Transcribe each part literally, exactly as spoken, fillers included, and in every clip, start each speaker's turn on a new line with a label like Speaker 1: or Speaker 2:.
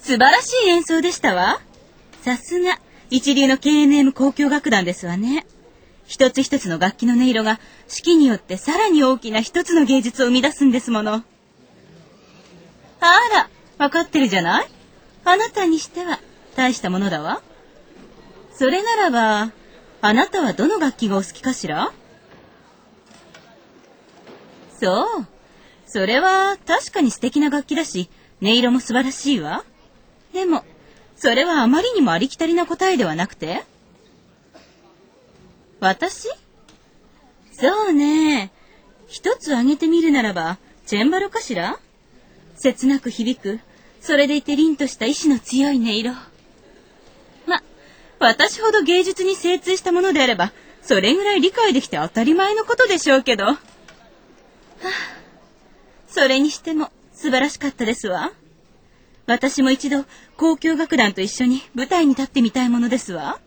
Speaker 1: 素晴らしい演奏でしたわ。さすが、一流の ケーエヌエム 交響楽団ですわね。一つ一つの楽器の音色が指揮によってさらに大きな一つの芸術を生み出すんですもの。あら、わかってるじゃない？あなたにしては大したものだわ。それならば、あなたはどの楽器がお好きかしら？そう。それは確かに素敵な楽器だし、音色も素晴らしいわ。でも、それはあまりにもありきたりな答えではなくて？私？そうね。一つ挙げてみるならば、チェンバロかしら？切なく響く、それでいて凛とした意志の強い音色。ま、私ほど芸術に精通したものであれば、それぐらい理解できて当たり前のことでしょうけど。はあ、それにしても素晴らしかったですわ。私も一度交響楽団と一緒に舞台に立ってみたいものですわ。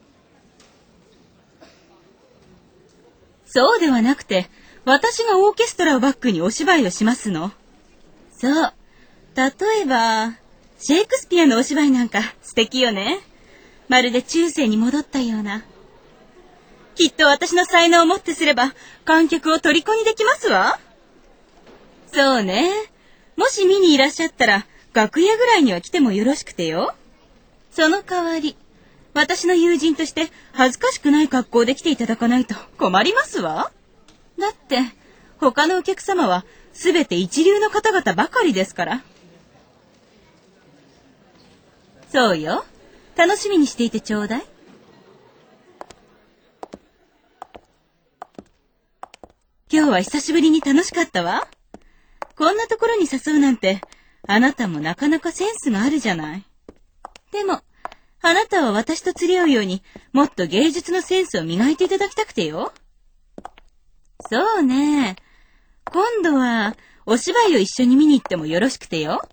Speaker 1: そうではなくて、私がオーケストラをバックにお芝居をしますの。そう。例えば、シェイクスピアのお芝居なんか素敵よね。まるで中世に戻ったような。きっと私の才能をもってすれば、観客を虜にできますわ。そうね。もし見にいらっしゃったら、楽屋ぐらいには来てもよろしくてよ。その代わり、私の友人として恥ずかしくない格好で来ていただかないと困りますわ。だって、他のお客様はすべて一流の方々ばかりですから。そうよ。楽しみにしていてちょうだい。今日は久しぶりに楽しかったわ。こんなところに誘うなんて、あなたもなかなかセンスがあるじゃない。でも、あなたは私と釣り合うように、もっと芸術のセンスを磨いていただきたくてよ。そうね。今度は、お芝居を一緒に見に行ってもよろしくてよ。